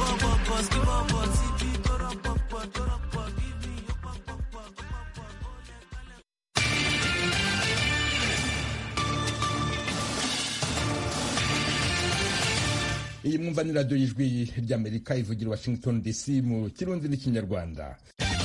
iyi mwumva ni radiyo y'ijwi ry'Amerika ivugira Washington DC mu kirundi n'ikinyarwanda.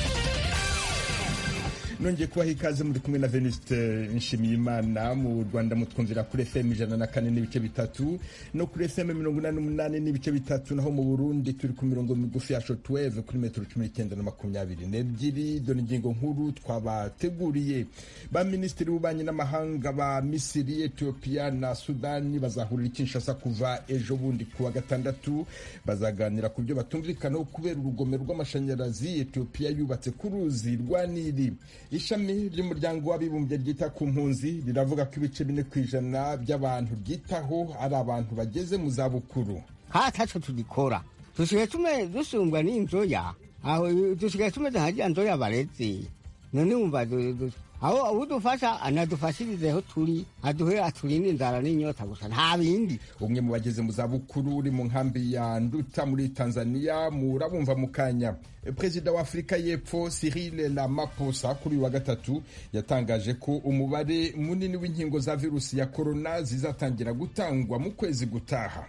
Nongeye kubaha ikaze, muri kumwe na Venuste Nshimiyimana. Mu Rwanda mutwumvira kuri FM 104.3 no kuri FM 88.3, naho mu Burundi turi ku mirongo migufi ya shortwave kuri metero 19 na 22. Dore ingingo nkuru twabateguriye. Ba Minisitiri b'Ububanyi n'Amahanga ba Misiri, Ethiopia na Sudani bazahurira i Kinshasa kuva ejo bundi kuwa gatandatu. Bazaganira ku byo batumvikanaho kubera urugomero rw'amashanyarazi Ethiopia yubatse ku ruzi rwa Nili. Ishami ry'umuryango w'abibumbye ryita ku mpunzi riravuga ko ibice 4% by'abantu ryitaho ari abantu bageze mu zabukuru. Hatacho tudikora tusigaye dusumbwa n'inzoya, aho dusigaye tumeze nka nzoya barezi. None umva aho udufasha anadufashirizeho turi aduhe aturinde inzara n'inyota gusa nta bindi. Umwe mu bageze mu zabukuru uri mu nkambi ya Nduta muri Tanzania murabumva mu kanya. Perezida wa Afrika y'Epfo Cyril Ramaphosa kuri wa gatatu yatangaje ko umubare munini w'inkingo za virusi ya corona zizatangira gutangwa mu kwezi gutaha.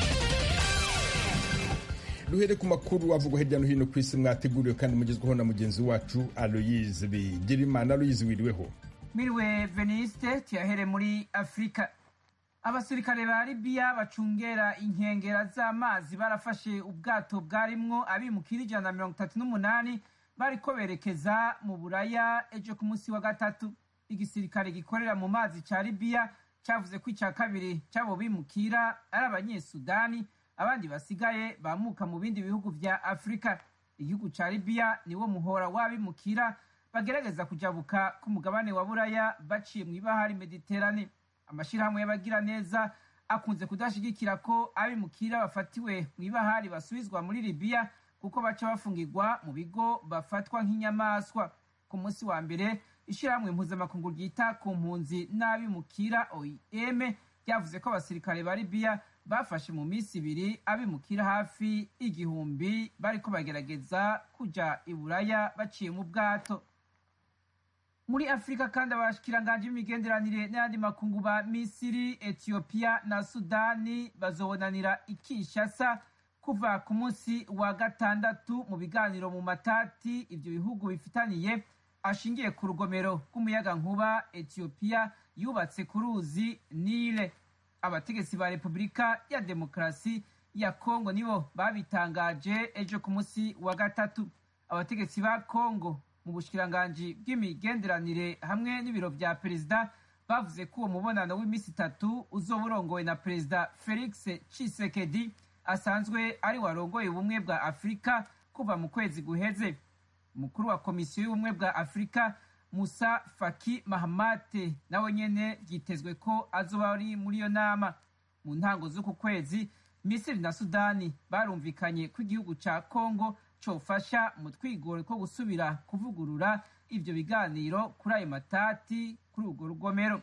Duhere ku makuru avugwa hirya no hino ku isi mwateguriwe kandi mugezweho na mugenzi wacu Aloyize Bigirimana. Aloyize, wiriweho? Miriwe Veniste. Tuyahere muri Afrika. Abasirikare ba Libya bacungera inkengera z'amazi barafashe ubwato bwarimwo abimukira 138 bariko berekeza mu Buraya ejo ku munsi wa gatatu. Igisirikare gikorera mu mazi ca Libya cavuze ko ica kabiri cy'abo bimukira ari abanyesudani, abandi basigaye bamuka mu bindi bihugu vya Afrika. Igihugu ca Libya niwo muhora w'abimukira bagerageza kujabuka ku mugabane wa Buraya baciye mu ibahari Mediterane. Amashirahamwe y'abagira neza akunze kudashigikira ko abimukira bafatiwe mu ibahari basubizwa muri Libya kuko baca bafungirwa mu bigo bafatwa nk'inyamaswa. Ku munsi wa mbere ishirahamwe mpuzamakungu ryita ku mpunzi n'abimukira OIM ryavuze ko abasirikare ba Libya bafashe mu minsi 2 abimukira hafi 1000 bariko bagerageza kuja i Buraya baciye mu bwato. Muri Afrika kandi abashikiranganje b'imigenderanire n'ayandi makungu ba Misiri, Ethiopia na Sudani bazobonanira i Kinshasa kuva ku munsi wa gatandatu mu biganiro mu matati ivyo bihugu bifitaniye ashingiye ku rugomero rw'umuyaga nkuba Ethiopia yubatse ku ruzi Nile. Abategetsi ba Repubulika ya Demokarasi ya Kongo nibo babitangaje ejo ku munsi wa gatatu. Abategetsi ba Kongo mu bushikiranganje bw'imigenderanire hamwe n'ibiro vya perezida bavuze ko uwo mubonano w'imisi 3 uzoburongowe na perezida Felix Tshisekedi asanzwe ari warongoye ubumwe bwa Afrika kuva mu kwezi guheze. Umukuru wa komisiyo y'ubumwe bwa Afrika Musa Faki Mahamate nawe nyene byitezwe ko azoba ari muri iyo nama. Mu ntango z'uku kwezi Misiri na Sudani barumvikanye ko igihugu ca Kongo cofasha mu twigoro ko gusubira kuvugurura ivyo biganiro kuri ayo matati kuri urwo rugomero.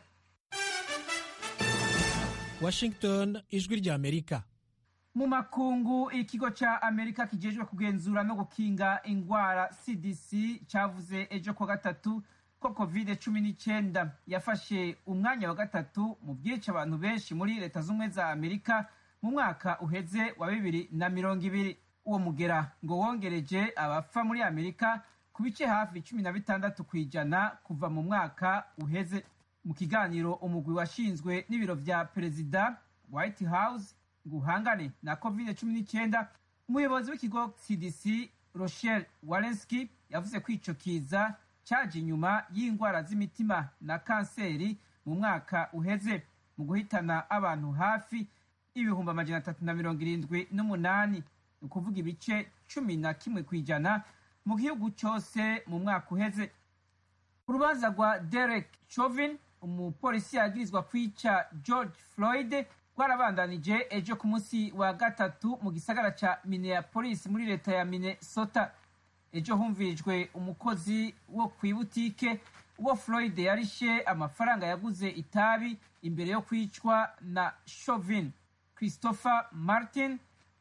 Washington, ijwi rya Amerika. Mu makungu, ikigo ca Amerika kijejwe kugenzura no gukinga ingwara CDC cavuze ejo kwa gatatu ko COVID-19 yafashe umwanya wa gatatu mu byica abantu benshi muri Leta Zunze za Amerika mu mwaka uheze wa 2020. Uwo mugera ngo wongereje abapfa muri Amerika ku bice hafi 16% kuva mu mwaka uheze. Mu kiganiro umugwi washinzwe n'ibiro vya perezida White House guhangane na COVID-19, umuyobozi w'ikigo CDC Rochelle Walensky yavuze ko ico kiza caje inyuma y'ingwara z'imitima na kanseri mu mwaka uheze mu guhitana abantu hafi 378, ukuvuga ibice 11% mu gihugu cyose mu mwaka uheze. Urubanza rwa Derek Chauvin, umupolisi yagirizwa kwica George Floyd, rwarabandanije ejo ku munsi wa gatatu mu gisagara ca Minneapolis muri leta ya Minnesota. Ejo humvirijwe umukozi wo kwibutike uwo Floyd yarishe amafaranga yaguze itabi imbere yo kwicwa na Chauvin. Christopher Martin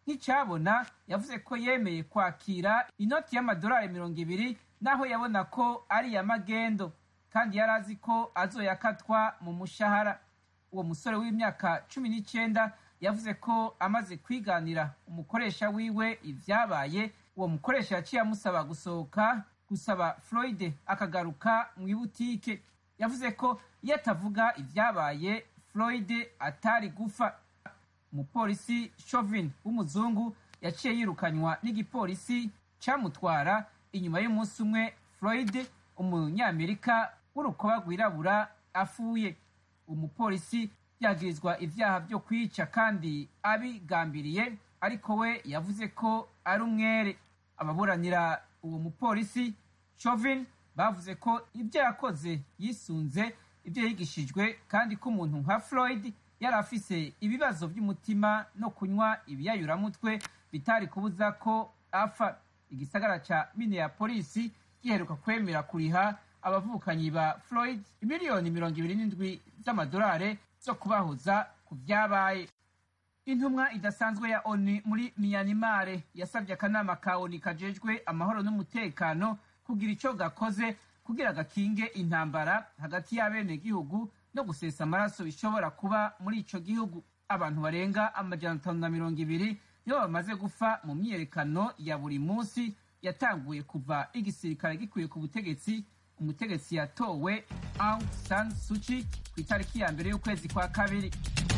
nk'icyabona yavuze ko yemeye kwakira inoti y'amadolari 200 naho yabona ko ari iya magendo kandi yari azi ko azoyakatwa mu mushahara. Uwo musore w'imyaka 19 yavuze ko amaze kwiganira umukoresha wiwe ivyabaye, uwo mukoresha yaciye amusaba gusohoka gusaba Floyd akagaruka mu ibutike. Yavuze ko iyo atavuga ivyabaye Floyd atari gufa. Umupolisi Chauvin w'umuzungu yaciye yirukanywa n'igipolisi camutwara inyuma y'umunsi umwe Floyd umunyamerika w'urukoba rwirabura afuye. Umupolisi yagirizwa ivyaha vyo kwica kandi abigambiriye, ariko we yavuze ko ari umwere. Ababuranira uwo mupolisi Chauvin bavuze ko ibyo yakoze yisunze ibyo yigishijwe kandi ko umuntu nka Floyd yari afise ibibazo by'umutima no kunywa ibiyayuramutwe bitari kubuza ko apfa. Igisagara ca Minneapolis giheruka kwemera kuriha abavukanyi ba Floyd miliyoni 27 z'amadolari zo kubahuza ku vyabaye. Intumwa idasanzwe ya ONU muri Myanmar yasabye akanama ka ONU kajejwe amahoro n'umutekano kugira ico gakoze kugira gakinge intambara hagati y'abene gihugu no gusesa amaraso bishobora kuba muri ico gihugu. Abantu barenga 520 nibo bamaze gufa mu myiyerekano ya buri munsi yatanguye kuva igisirikare gikwiye ku butegetsi. Umutegetsi yatowe Aung San Suu Kyi ku itariki ya mbere y'ukwezi kwa kabiri.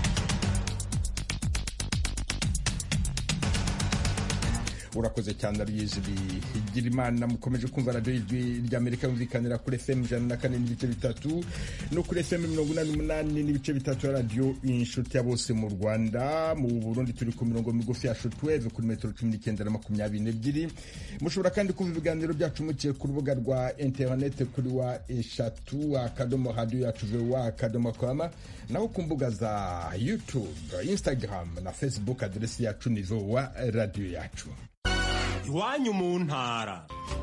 urakoze cyane Aloyizi Bigirimana. Mukomeje kumva radiyo ijwi ry'Amerika yumvikanira kuri FM 104.3 no kuri FM 88.3 ya radiyo inshuti ya bose mu Rwanda. Mu Burundi turi ku mirongo migufi ya shortwave kuri metero 19 na 22. Mushobora kandi kumva ibiganiro byacu muciye ku rubuga rwa internet kuri wa eshatu akadomo radio yacu VOA.com naho ku mbuga za YouTube, Instagram na Facebook adresi yacu ni VOA radio yacu. Iwanyu mu ntara.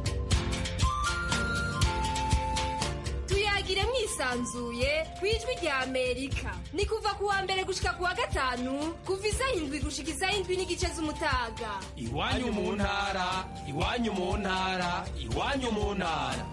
Tuyagire mwisanzuye kwijwi rya Amerika. Ni kuva kuwa mbere gushika kuwa gatanu kuva isaha 7 gushika isaha 7 n'igice z'umutaga. Iwanyu mu ntara, iwanyu mu ntara, iwanyu mu ntara.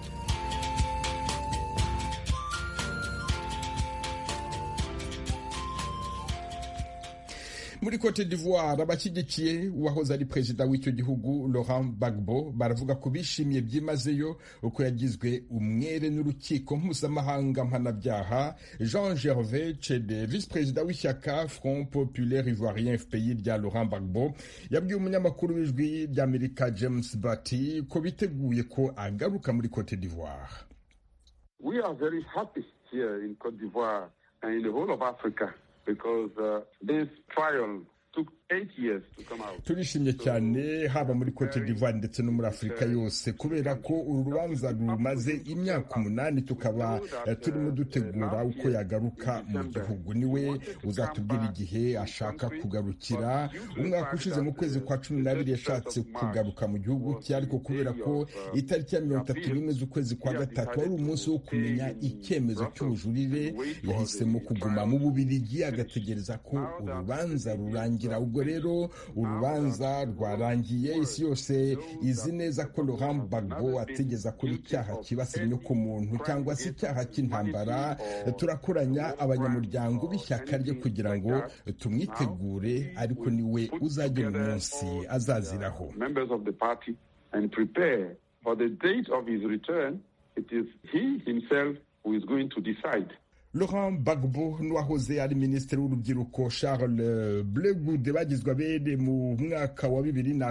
Muri Cote d'Ivoire abashyigikiye uwahoze ari perezida w'icyo gihugu Laurent Gbagbo baravuga ko bishimiye byimazeyo uko yagizwe umwere n'urukiko mpuzamahanga mpanabyaha. Jean Gervais Chede, vice-perezida w'ishyaka Front Populaire Ivoirien FPI rya Laurent Gbagbo, yabwiye umunyamakuru w'ijwi ry'Amerika James Bati ko biteguye ko agaruka muri Cote d'Ivoire. We are very happy here in Cote d'Ivoire and in the whole of Africa. Because this trial took 8 years to come out. Turishimye cyane haba muri Cote d'Ivoire ndetse no muri Afrika yose kubera ko uru rubanza rumaze imyaka 8 tukaba turimo dutegura uko yagaruka mu gihugu. Niwe uzatubwira igihe ashaka kugarukira. Umwaka ushize mu kwezi kwa 12 yashatse kugaruka mu gihugu cye, ariko kubera ko itariki ya 31 z'ukwezi kwa gatatu ari umunsi wo kumenya icyemezo cy'ubujurire, yahisemo kuguma mu Bubiligi agategereza ko urubanza rurangira. Ubwo rero urubanza rwarangiye, isi yose izi neza ko Laurent Gbagbo ategeza kuri icyaha kibasira inyokomuntu cyangwa se icyaha cy'intambara. Turakoranya abanyamuryango b'ishyaka rye kugira ngo tumwitegure, ariko niwe uzajya mu munsi azaziraho. Members of the party and prepare for the date of his return. It is he himself who is going to decide. Laurent Gbagbo n'uwahoze ari minisitiri w'urubyiruko Charles Blegoud bagizwe abere mu mwaka wa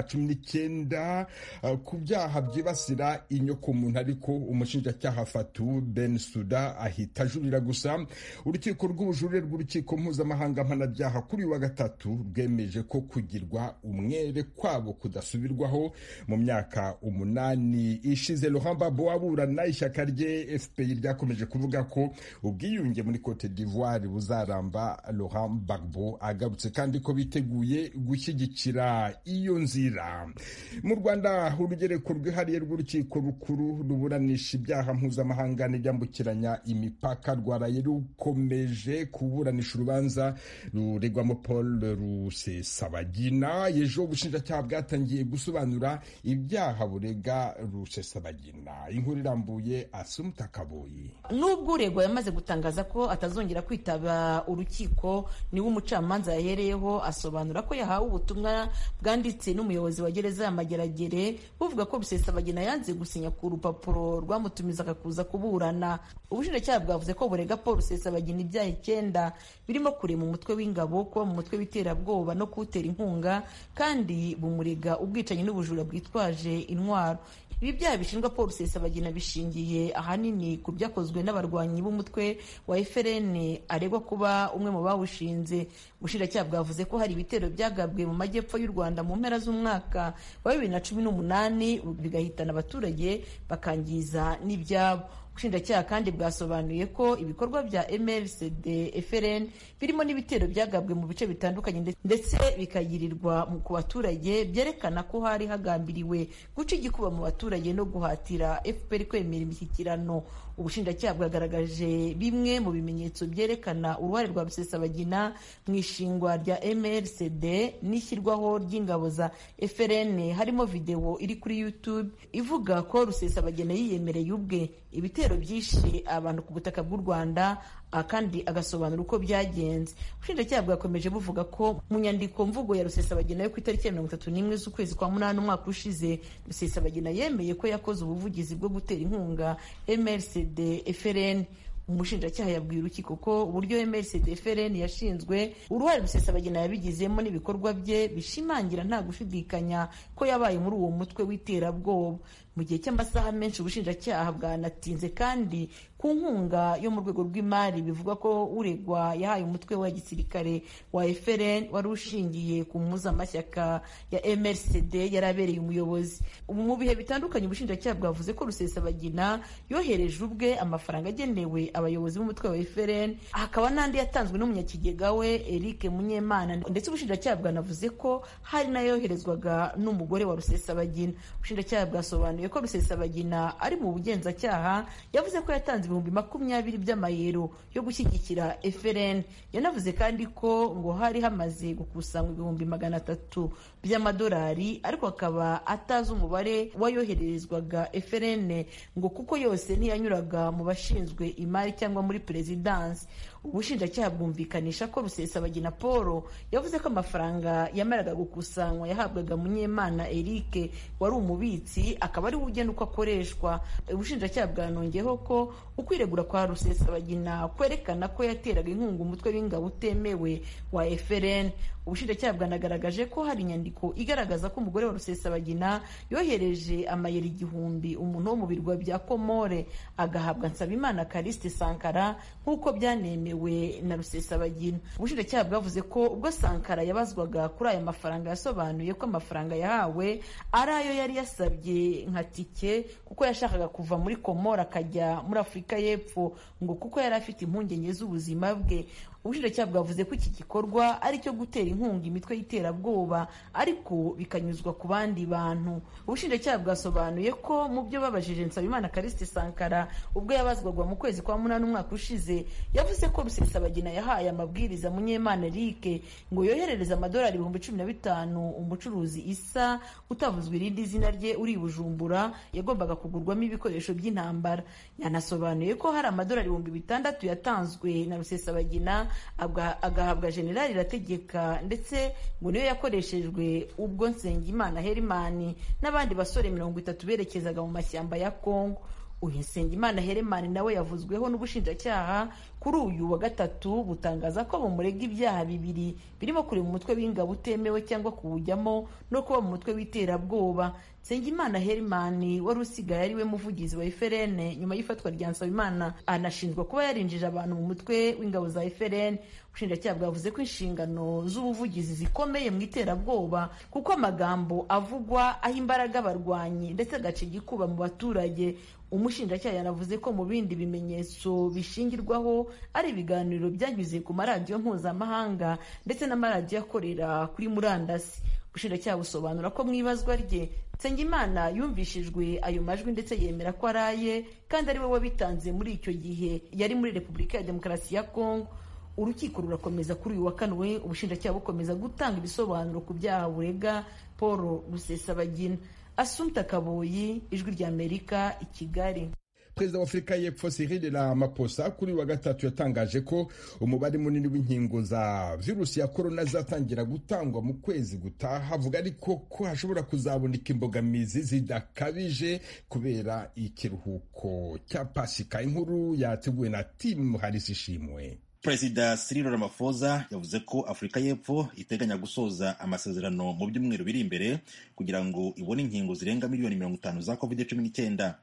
2019 ku byaha byibasira inyokomuntu, ariko umushinjacyaha Fatou Bensouda ahita ajurira gusa. Urukiko rw'ubujurire rw'urukiko mpuzamahanga mpanabyaha kuri wa gatatu rwemeje ko kugirwa umwere kwabo kudasubirwaho. Mu myaka 8 ishize Laurent Gbagbo aburana ishyaka rye FPI ryakomeje kuvuga ko ubwiyunge yahungiye muri Cote d'Ivoire buzaramba Laurent Gbagbo agarutse kandi ko biteguye gushyigikira iyo nzira. Mu Rwanda urugereko rwihariye rw'urukiko rukuru ruburanisha ibyaha mpuzamahanga n'ibyambukiranya imipaka rwaraye rukomeje kuburanisha urubanza ruregwamo Paul Rusesabagina. Ejo ubushinjacyaha bwatangiye gusobanura ibyaha burega Rusesabagina. Inkuru irambuye Asumta Kaboyi. Nubwo uregwa yamaze gutangaza ko atazongera kwitaba urukiko, niwe umucamanza yahereyeho asobanura ko yahawe ubutumwa bwanditse n'umuyobozi wa gereza ya Mageragere buvuga ko Rusesabagina yanze gusinya ku rupapuro rwamutumizaga kuza kuburana. Ubushinjacyaha bwavuze ko burega Paul Rusesabagina ibyaha 9 birimo kurema umutwe w'ingabo, kuba mu mutwe w'iterabwoba no kuwutera inkunga, kandi bumurega ubwicanyi n'ubujura bwitwaje intwaro. Ibi byaha bishinjwa Paul Rusesabagina bishingiye ahanini ku byakozwe n'abarwanyi b'umutwe wa FRN aregwa kuba umwe mu bawushinze. Ubushinjacyaha bwavuze ko hari ibitero byagabwe mu majyepfo y'u Rwanda mu mpera z'umwaka wa 2018 bigahitana abaturage bakangiza n'ibyabo. Ubushinjacyaha kandi bwasobanuye ko ibikorwa bya MRCD FRN birimo n'ibitero byagabwe mu bice bitandukanye ndetse bikagirirwa ku baturage, byerekana ko hari hagambiriwe guca igikuba mu baturage no guhatira FPR kwemera imishyikirano. Ubushinjacyaha bwagaragaje bimwe mu bimenyetso byerekana uruhare rwa Rusesabagina mu ishingwa rya MRCD n'ishyirwaho ry'ingabo za FRN, harimo video iri kuri YouTube ivuga ko Rusesabagina yiyemereye ubwe ibitero byishe abantu ku butaka bw'u Rwanda, kandi agasobanura uko byagenze. Ubushinjacyaha bwakomeje buvuga ko mu nyandiko mvugo ya Rusesabagina yo ku itariki ya 31 z'ukwezi kwa 8 umwaka ushize, Rusesabagina yemeye ko yakoze ubuvugizi bwo gutera inkunga MRCD FRN. Umushinjacyaha yabwiye urukiko ko uburyo MRCD FRN yashinzwe, uruhare Rusesabagina yabigizemo n'ibikorwa bye bishimangira nta gushidikanya ko yabaye muri uwo mutwe w'iterabwoba. Mu gihe cy'amasaha menshi ubushinjacyaha bwanatinze kandi ku nkunga yo mu rwego rw'imari, bivuga ko uregwa yahaye umutwe wa gisirikare wa FRN wari ushingiye ku mpuzamashyaka ya MRCD yarabereye umuyobozi. Mu bihe bitandukanye ubushinjacyaha bwavuze ko Rusesabagina yohereje ubwe amafaranga agenewe abayobozi b'umutwe wa FRN, hakaba n'andi yatanzwe n'umunyakigega we Eric Munyemana, ndetse ubushinjacyaha bwanavuze ko hari nayoherezwaga n'umugore wa Rusesabagina. Ubushinjacyaha bwasobanuye ko Rusesabagina ari mu bugenzacyaha yavuze ko yatanze 20,000 by'amayero yo gushyigikira FRN. Yanavuze kandi ko ngo hari hamaze gukusanywa 300,000 by'amadolari, ariko akaba atazi umubare wayohererezwaga FRN ngo kuko yose ntiyanyuraga mu bashinzwe imari cyangwa muri perezidansi. Ubushinjacyaha bwumvikanisha ko Rusesabagina Paul yavuze ko amafaranga yamaraga gukusanywa yahabwaga Munyemana Eric wari umubitsi, akaba ari ugenda uko akoreshwa. Ubushinjacyaha bwanongeyeho ko ukwiregura kwa Rusesabagina kwerekana ko yateraga inkunga umutwe w'ingabo utemewe wa FRN. Ubushinjacyaha bwanagaragaje ko hari inyandiko igaragaza ko umugore wa Rusesabagina yohereje amayeri 1,000 umuntu wo mu birwa bya Komore agahabwa Nsabimana Kariste Sankara nk'uko byanemewe na Rusesabagina. Ubushinjacyaha bwavuze ko ubwo Sankara yabazwaga kuri aya mafaranga yasobanuye ko amafaranga yahawe ari ayo yari yasabye nka tike kuko yashakaga kuva muri Komore akajya muri Afurika y'Epfo, ngo kuko yari afite impungenge z'ubuzima bwe. Ubushinjacyaha bwavuze ko iki gikorwa ari cyo gutera inkunga imitwe y'iterabwoba ariko bikanyuzwa ku bandi bantu. Ubushinjacyaha bwasobanuye ko mu byo babajije Nsabimana Kariste Sankara ubwo yabazwaga mu kwezi kwa 8 umwaka ushize, yavuze ko Rusesabagina yahaye amabwiriza Munyemana Eric ngo yoherereza amadolari 15,000 umucuruzi Isa utavuzwe irindi zina rye uri Bujumbura yagombaga kugurwamo ibikoresho by'intambara. Yanasobanuye ko hari amadolari 6,000 yatanzwe na Rusesabagina agahabwa Generali Irategeka, ndetse ngo niyo yakoreshejwe ubwo Nsengimana Herman n'abandi basore 30 berekezaga mu mashyamba ya Kongo. Uyu Nsengimana Herman nawe yavuzweho n'ubushinjacyaha kuri uyu wa gatatu butangaza ko bumurega ibyaha 2 birimo kurema umutwe w'ingabo utemewe cyangwa kuwujyamo no kuba mu mutwe w'iterabwoba. Nsengimana Herman wari usigaye ari we muvugizi wa FRN nyuma y'ifatwa rya Nsabimana, anashinjwa kuba yarinjije abantu mu mutwe w'ingabo za FRN. Ubushinjacyaha bwavuze ko inshingano z'ubuvugizi zikomeye mu iterabwoba kuko amagambo avugwa aho imbaraga abarwanyi ndetse agaca igikuba mu baturage. umushinjacyaha yanavuze ko mu bindi bimenyetso bishingirwaho ari ibiganiro byanyuze ku maradiyo mpuzamahanga ndetse n'amaradiyo akorera kuri murandasi. ubushinjacyaha busobanura ko mu ibazwa rye Nsengimana yumvishijwe ayo majwi ndetse yemera ko araye kandi ari we wabitanze muri icyo gihe yari muri Repubulika ya Demokarasi ya Kongo. Urukiko rurakomeza kuri uyu wa kane, ubushinjacyaha bukomeza gutanga ibisobanuro ku byaha burega Paul Rusesabagina. Assumpta Kaboyi, Ijwi ry'Amerika, i Kigali. Perezida wa Afurika y'Epfo Cyril Ramaphosa kuri wa gatatu yatangaje ko umubare munini w'inkingo za virusi ya korona zatangira gutangwa mu kwezi gutaha. Avuga ariko ko hashobora kuzaboneka imbogamizi zidakabije kubera ikiruhuko cya Pasika. Inkuru yateguwe na Tim Harris Ishimwe. Perezida Cyril Ramaphosa yavuze ko Afurika y'Epfo iteganya gusoza amasezerano mu byumweru biri imbere kugira ngo ibone inkingo zirenga miliyoni 50 za COVID-19.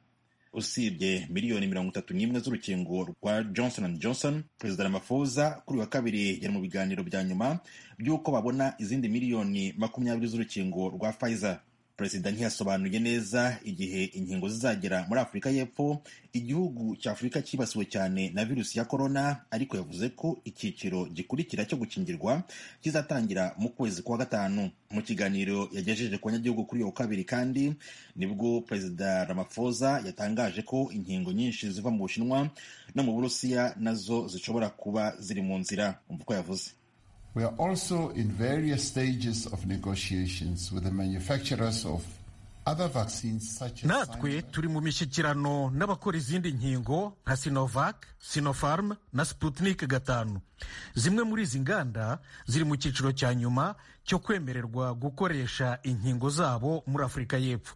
Usibye miliyoni 31 z'urukingo rwa Johnson & Johnson, Perezida Ramaphosa kuri wa kabiri yari mu biganiro bya nyuma by'uko babona izindi miliyoni 20 z'urukingo rwa Pfizer. Perezida ntiyasobanuye neza igihe inkingo zizagera muri Afurika y'Epfo, igihugu cya Afurika cyibasiwe cyane na virusi ya korona, ariko yavuze ko icyiciro gikurikira cyo gukingirwa kizatangira mu kwezi kwa gatanu. Mu kiganiro yagejeje ku banyagihugu kuri uyu kabiri kandi nibwo Perezida Ramaphosa yatangaje ko inkingo nyinshi ziva mu Bushinwa no mu Burusiya nazo zishobora kuba ziri mu nzira. Umva uko yavuze. We are also in various stages of negotiations with the manufacturers of other vaccines such as natwe turi mu mishyikirano n'abakora izindi nkingo nka Sinovac, Sinopharm na Sputnik 5. Zimwe muri izi nganda ziri mu cyiciro cya nyuma cyo kwemererwa gukoresha inkingo zabo muri Afurika y'Epfo.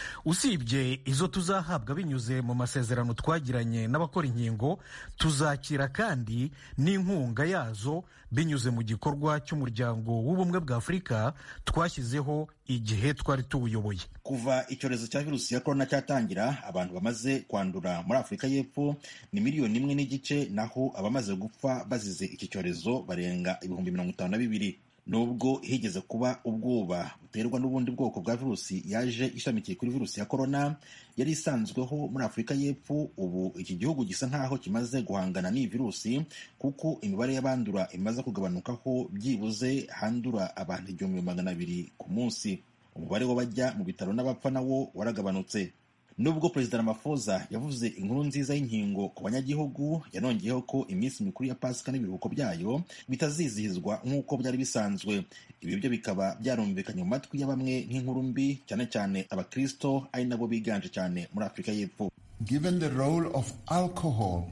Usibye izo tuzahabwa binyuze mu masezerano twagiranye n'abakora inkingo, tuzakira kandi n'inkunga yazo binyuze mu gikorwa cy'umuryango w'ubumwe bwa Afurika twashyizeho igihe twari tuwuyoboye. Kuva icyorezo cya virusi ya korona cyatangira, abantu bamaze kwandura muri Afurika y'Epfo ni miliyoni 1.5, naho abamaze gupfa bazize iki cyorezo barenga 52,000. Nubwo higeze kuba ubwoba buterwa n'ubundi bwoko bwa virusi yaje ishamikiye kuri virusi ya korona yari isanzweho muri Afurika y'Epfo, ubu iki gihugu gisa nkaho kimaze guhangana n'iyi virusi kuko imibare y'abandura imaze kugabanukaho byibuze handura abantu 200 ku munsi. Umubare w'abajya mu bitaro n'abapfa nawo waragabanutse. Nubwo Perezida Ramaphosa yavuze inkuru nziza y'inkingo ku banyagihugu, yanongeyeho ko iminsi mikuru ya Pasika n'ibiruhuko byayo bitazizihizwa nk'uko byari bisanzwe. Ibi byo bikaba byarumvikanye mu matwi ya bamwe nk'inkuru mbi, cyane cyane abakristo ari nabo biganje cyane muri Afurika y'Epfo. Given the role of alcohol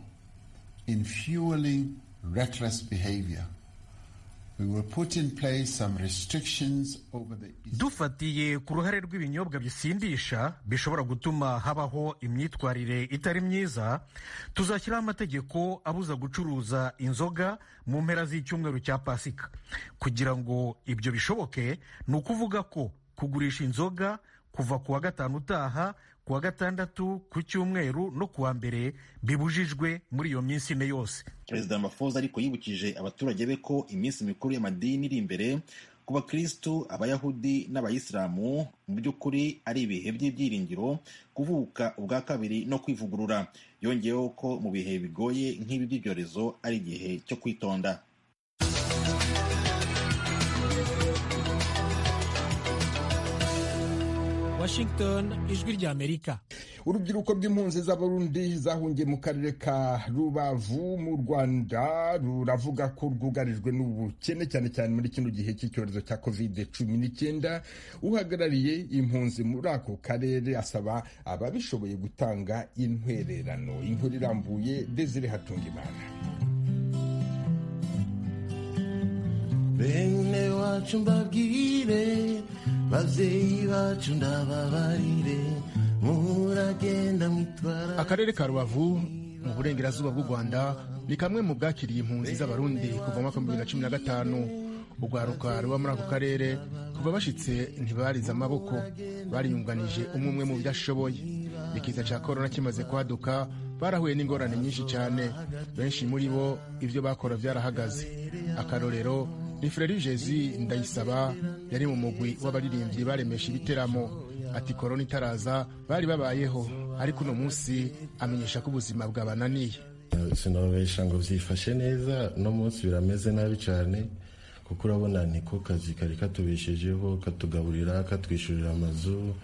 in fueling reckless behavior, we will put in place some restrictions over the... Dufatiye ku ruhare rw'ibinyobwa bisindisha bishobora gutuma habaho imyitwarire itari myiza, tuzashyiraho amategeko abuza gucuruza inzoga mu mpera z'icyumweru cya Pasika. Kugira ngo ibyo bishoboke, ni ukuvuga ko kugurisha inzoga kuva ku wa gatanu utaha, ku wa gatandatu, ku cyumweru no ku wa mbere bibujijwe muri iyo minsi ine yose. Perezida Ramaphosa ariko yibukije abaturage be ko iminsi mikuru y'amadini iri imbere ku bakristu, abayahudi n'abayisilamu mu by'ukuri ari ibihe by'ibyiringiro, kuvuka ubwa kabiri no kwivugurura. Yongeyeho ko mu bihe bigoye nk'ibi by'ibyorezo ari igihe cyo kwitonda. Washington, Ijwi ry'Amerika. Urubyiruko rw'impunzi z'Abarundi zahungiye mu karere ka Rubavu mu Rwanda ruravuga ko rwugarijwe n'ubukene cyane cyane muri kino gihe cy'icyorezo cya COVID-19. Uhagarariye impunzi muri ako karere asaba ababishoboye gutanga intwererano. Inkuru irambuye Desire Hatungimana. Bene wacu mbabwire, bavyeyi bacu ndababarire, muragenda mwitwara. Akarere ka Rubavu mu burengerazuba bw'u Rwanda ni kamwe mu bwakiriye impunzi z'Abarundi kuva mu 2015. Urwaruka ruba muri ako karere kuva bashitse ntibarize amaboko, bariyunganije umwe mu byashoboye. Ikiza cya korona kimaze kwaduka barahuye n'ingorane nyinshi cyane, benshi muri bo ibyo bakora byarahagaze. Akarorero ni Frere Jezi Ndayisaba, yari mu mugwi w'abaririmbyi baremesha ibiteramo. Ati korona itaraza bari babayeho ariko uno munsi amenyesha ko ubuzima bwabananiye. Sinababesha ngo vyifashe neza, no munsi birameze nabi cyane, kuko urabona niko kazi kari katubeshejeho, katugaburira, katwishyurira amazu,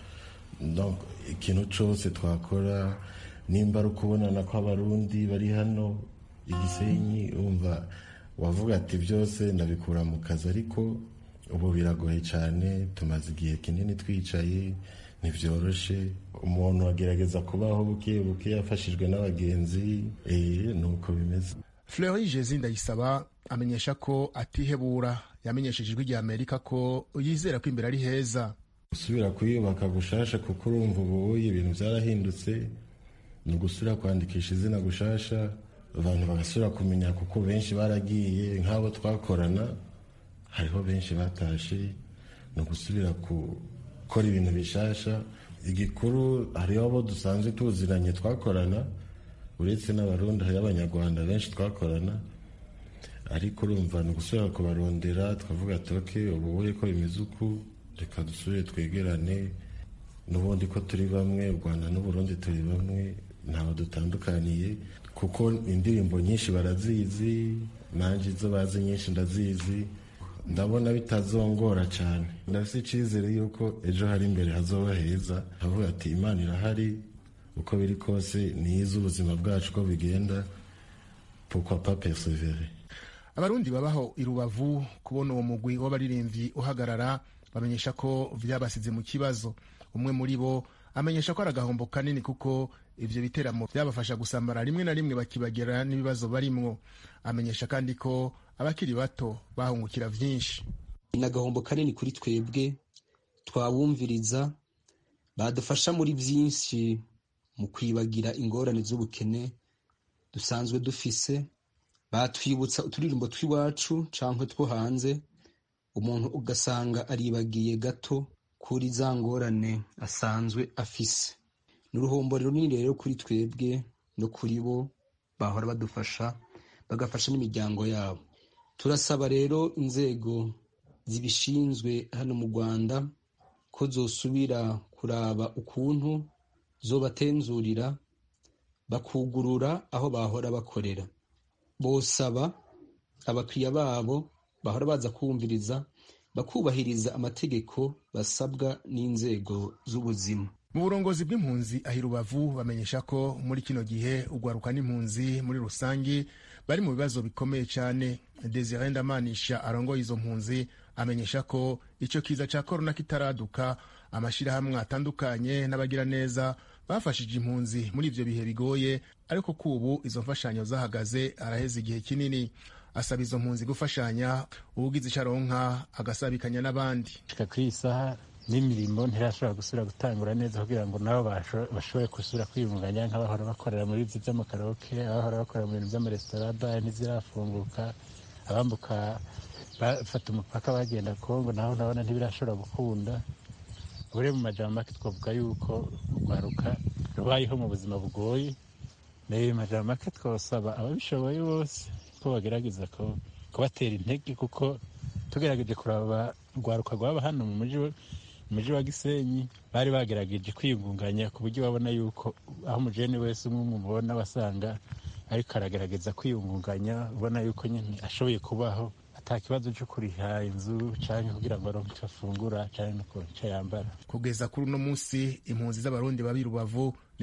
ikintu cyose twakora, nimba ari ukubonana kw'abarundi bari hano Igisenyi, umva wavuga ati byose ndabikura mu kazi, ariko ubu biragoye cyane, tumaze igihe kinini twicaye, ntibyoroshe, umuntu agerageza kubaho buke buke yafashijwe n'abagenzi, nuko bimeze. Fleury Jezi Ndayisaba amenyesha ko atihebura, yamenyesheje Ijwi ry'Amerika ko yizera ko imbere ari heza. Gusubira kwiyubaka gushasha, kuko urumva ubu ibintu byarahindutse, ni ugusubira kwandikisha izina gushasha, abantu bagasubira kumenya, kuko benshi baragiye, nk'abo twakorana hariho benshi batashe, ni ugusubira gukora ibintu bishasha. Igikuru hariho abo dusanzwe tuziranye twakorana, uretse n'abarundi hariho abanyarwanda benshi twakorana, ariko urumva ni ugusubira kubarondera, twavuga ati ubu ko bimeze uku, reka dusubire twegerane, n'ubundi ko turi bamwe, u Rwanda n'Uburundi turi bamwe, ntaho dutandukaniye, kuko indirimbo nyinshi barazizi, nanjye izo bazi nyinshi ndazizi, ndabona bitazongora cyane. Ndafite icyizere yuko ejo hari imbere hazoba heza, havuga ati Imana irahari, uko biri kose niyizi ubuzima bwacu ko bigenda, pourquoi pas persévérer. Abarundi babaho i Rubavu kubona uwo mugwi w'abaririmbyi uhagarara bamenyesha ko vyabasize mu kibazo. Umwe muri bo amenyesha ko ari agahombo kanini, kuko ivyo biteramo byabafasha gusamara, rimwe na rimwe bakibagera n'ibibazo barimwo. Amenyesha kandi ko abakiri bato bahungukira vyinshi. Ni agahombo kanini kuri twebwe twabumviriza, badufasha muri vyinshi mu kwibagira ingorane z'ubukene dusanzwe dufise, batwibutsa uturirimbo tw'iwacu canke two hanze, umuntu ugasanga aribagiye gato kuri za ngorane asanzwe afise. N'uruhombo runini rero kuri twebwe no kuri bo bahora badufasha, bagafasha n'imiryango yabo. Turasaba rero inzego zibishinzwe hano mu Rwanda ko zosubira kuraba ukuntu zobatenzurira, bakugurura aho bahora bakorera. Bosaba abakiriya babo bahora baza kumviriza, bakubahiriza amategeko basabwa n'inzego z'ubuzima. Mu burongozi bw'impunzi ahi Rubavu bamenyesha ko muri kino gihe ugwaruka n'impunzi muri rusangi bari mu bibazo bikomeye cyane. Desire Ndamanisha arongoye izo mpunzi amenyesha ko icyo kiza cya corona kitaraduka, amashirahamwe atandukanye n'abagira neza bafashije impunzi muri ivyo bihe bigoye, ariko kubu izo mfashanyo zahagaze araheze igihe kinini. Asaba izo mpunzi gufashanya, ubugize icaronka agasabikanya n'abandi. Kwisaha n'imirimo ntirashobora gusubira gutangura neza, kugira ngo nabo bashobore gusubira kwiyunganya nk'abahora bakorera muri ivyo vy'amakaroke, abahora bakorera mu bintu vy'amaresitora, bare ntizirafunguka, abambuka bafata umupaka bagenda Kongo naho nabona ntibirashobora gukunda. Ure mu majambo make twavuga yuko urwaruka rubayeho mu buzima bugoye. Nayo majambo make twosaba ababishoboye bose ko bagerageza ko kubatera intege, kuko tugerageje kuraba urwaruka rwaba hano mu mujyi wa Gisenyi bari bagerageje kwiyungunganya, ku buryo babona yuko aho umujene wese umwe mubona basanga ariko aragerageza kwiyungunganya, ubona yuko nyine ashoboye kubaho ata kibazo cyo kuriha inzu cyangwa kugira ngo aronke icyo afungura cyangwa icyo yambara. Kugeza kuri uno munsi impunzi z'abarundi babi Rubavu ni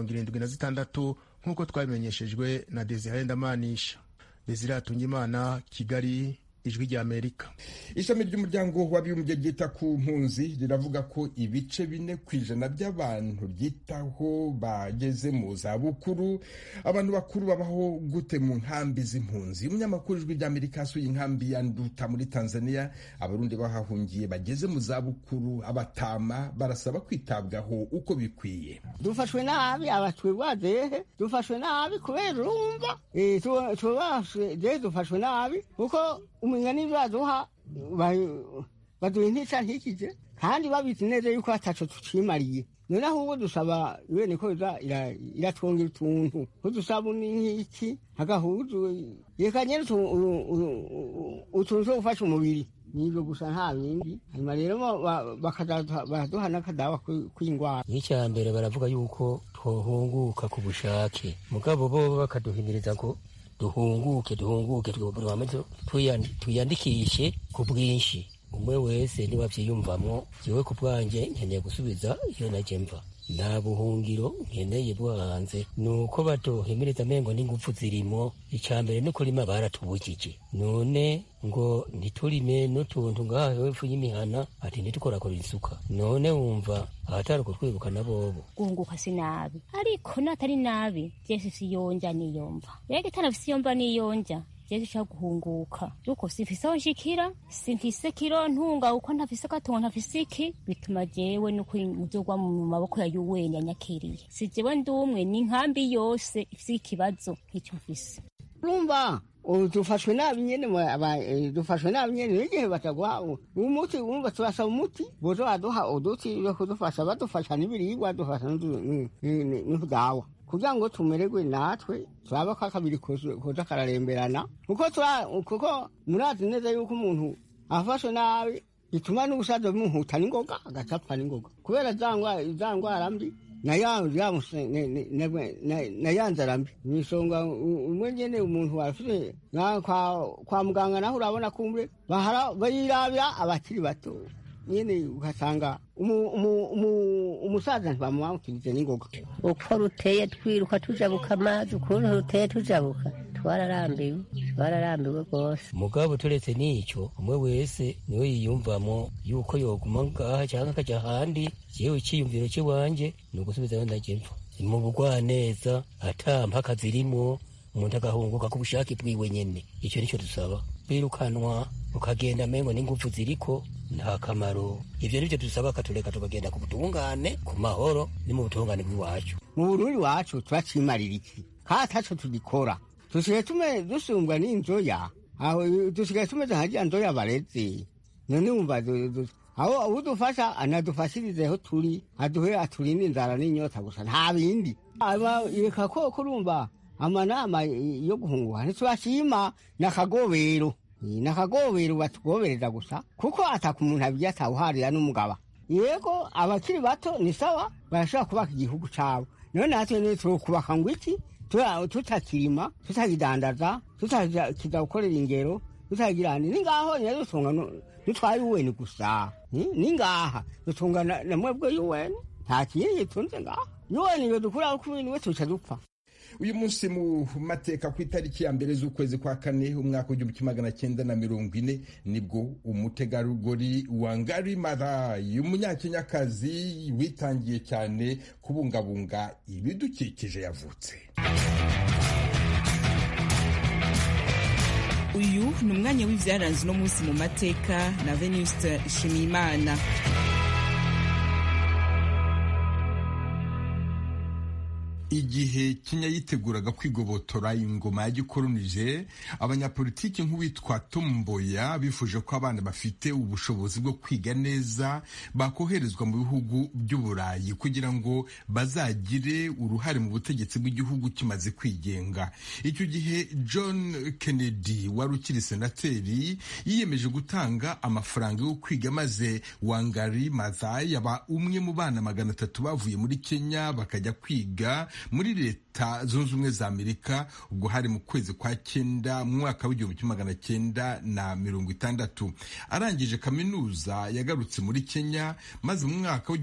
176 nk'uko twabimenyeshejwe na Desire Ndamanisha. Desire Atungimana, Kigali, Ijwi ry'Amerika. Ishami ry'umuryango w'abibumbye ryita ku mpunzi riravuga ko ibice 4% by'abantu ryitaho bageze mu zabukuru. Abantu bakuru babaho gute mu nkambi z'impunzi? Umunyamakuru Ijwi ry'Amerika asuye inkambi ya Nduta muri Tanzania. Abarundi bahahungiye bageze mu zabukuru, abatama barasaba kwitabwaho uko bikwiye. Dufashwe nabi, abatwirwazehe dufashwe nabi kubera urumva dufashwe nabi kuko umenya n'ibibaduha baduha intica ntikije, kandi babitse neza yuko ataco tucimariye. None ahubwo dusaba bene ko iratwongera utuntu nk'udusaba n'iki agahuzu, reka nyene utuntu two gufasha umubiri nibyo gusa nta bindi. Hanyuma rero baraduha n'akadawa kw'ingwara. Icya mbere baravuga yuko twohunguka ku bushake, mugabo bo bakaduhimiriza ko duhunguke tuyandikishe ku bwinshi, umwe wese niba avyiyumvamwo. Jewe ku bwanjye nkeneye gusubiza iyo naje mva, nta buhungiro nkeneye bwo hanze. Nuko baduhimiriza mengo n'ingufu zirimo. Icya mbere no kurima baratubujije, none ngo ntiturime n'utuntu ngaho hepfo y'imihana, ati ntitukorakora isuka. None wumva ahatari kutwirukana bobo. Guhunguka si nabi, ariko natari nabi jese siyonja niyomva, rege itanafise iyomva niyonja jese sha guhunguka. Yuko simfise aho nshikira, simfise kiro ntunga, uko ntafise gatongo ntafise iki, bituma jewe nuko muzogwa mu maboko ya yuweni yanyakiriye. Si jewe ndumwe, ni nkambi yose ifise ikibazo nk'icyo mfise. Urumva dufashwe nabi nyene, dufashwe nabi nyene n'igihe batagwa umuti. Urumva turasaba umuti, bozo baduha uduti yo kudufasha, badufasha n'ibiribwa, dufasha n'udawa kugira ngo tumererwe natwe turaba ko akabiri koza kararemberana. Kuko murazi neza yuko umuntu afashwe nabi bituma n'ubusaza bumuhuta n'ingoga, agacapfa n'ingoga kubera za ngwara mbi na yanzara mbi. Nisonga umwe nyene umuntu warafite kwa muganga, naho urabona kumbe bayirabira abakiri bato nyene, ugasanga umusaza ntibamwakirize n'ingoga. Uko ruteye twiruka tujabuka amazi, ukuntu ruteye tujabuka, twararambiwe rwose. Mugabo turetse n'icyo, umwe wese niwe yiyumvamo yuko yoguma ngaha cyangwa akajya ahandi. Jewe icyiyumviro cy'iwanje ni ugusubizayo ndaje mva mu bugwaneza, ata mpaka zirimo, umuntu agahunguka ku bushake bwiwe nyene. Icyo nicyo dusaba, birukanwa ukagenda mengo n'ingufu ziriko nta kamaro. Ivyo nivyo dusaba, katureka tukagenda ku butungane, ku mahoro ni mu butungane bw'iwacu. Mu Burundi wacu turacimarira iki kataco tugikora? Tusigaye dusumbwa n'inzoya, aho dusigaye tumeze nka nzoya barezi. None wumva aho udufasha anadufashirizeho turi, aduhe aturinde inzara n'inyota gusa, nta bindi. Reka ko kurumva amanama yo guhunguka ntitubashima n'akagobero batugobereza gusa, kuko ataka umuntu abirya atawuharira n'umugaba. Yego abakiri bato ni sawa, barashobora kubaka igihugu cabo. None natwe ni turokubaka ngo iki, tutakirima, tutakidandaza, tutakiza gukorera ingero, tutagirana ni ngaho nyine dutunga dutwaye uweni gusa. Ni ngaha dutunga na mwebwe yuweni, nta kindi gitunze ngaha. Yuweni iyo dukura ku bintu tuca dupfa. Uyu munsi mu mateka ku itariki ya mbere z'ukwezi kwa kane umwaka w'1940 nibwo umutegarugori Wangari Maathai, umunyakenyakazi witangiye cyane kubungabunga ibidukikije, yavutse. Uyu ni umwanya w'ivyaranze no munsi mu mateka na Venuste Nshimiyimana. Igihe Kenya yiteguraga kwigobotora ingoma ya gikolonije, abanyapolitiki nk'uwitwa Tom Mboya bifuje ko abana bafite ubushobozi bwo kwiga neza bakoherezwa mu bihugu by'Uburayi kugira ngo bazagire uruhare mu butegetsi bw'igihugu kimaze kwigenga. Icyo gihe John Kennedy wari ukiri senateri yiyemeje gutanga amafaranga yo kwiga, maze Wangari Maathai yaba umwe mu bana 300 bavuye muri Kenya bakajya kwiga muri Leta Zunze Ubumwe za Amerika, ubwo hari mu kwezi kwa 9 mu mwaka w'1960. Arangije kaminuza yagarutse muri Kenya, maze mu mwaka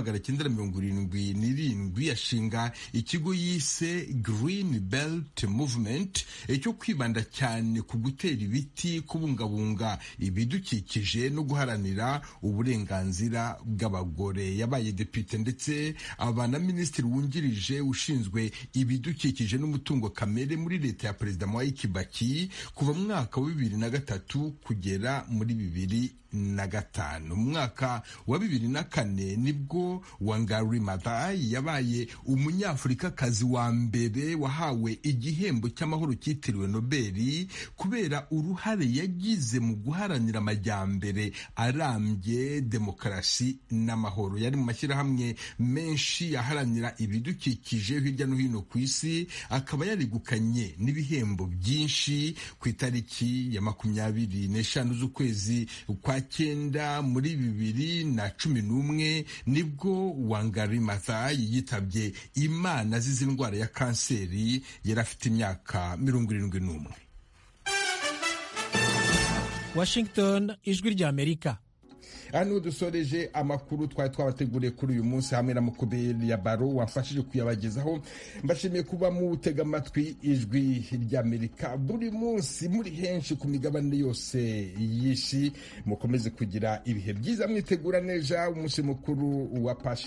w'1977 yashinga ikigo yise Green Belt Movement cyo kwibanda cyane ku gutera ibiti, kubungabunga ibidukikije no guharanira uburenganzira bw'abagore. Yabaye depite ndetse aba na minisitiri wungirije ushinzwe ibidukikije n'umutungo kamere muri leta ya Perezida Mwai Kibaki kuva mu mwaka wa 2003 kugera muri 2005. Mu mwaka wa 2004 nibwo Wangari Maathai yabaye umunyafurikakazi wa mbere wahawe igihembo cy'amahoro cyitiriwe Nobel kubera uruhare yagize mu guharanira amajyambere arambye, demokarasi n'amahoro. Yari mu mashyirahamwe menshi yaharanira ibidukikije hirya no hino ku isi, akaba yarigukanye n'ibihembo byinshi. Ku itariki ya 25 z'ukwezi kwa cyenda muri 2011 nibwo Wangari Maathai yitabye Imana azize indwara ya kanseri. Yari afite imyaka 71. Washington, ijwi rya Amerika. Hano dusoreje amakuru twari twabateguriye kuri uyu munsi hamwe na Mukubeli ya Baro wamfashije kuyabagezaho. Mbashimiye kuba mutega amatwi ijwi rya Amerika buri munsi muri henshi ku migabane yose y'isi. Mukomeze kugira ibihe byiza, mwitegura neza umunsi mukuru wa Pasika.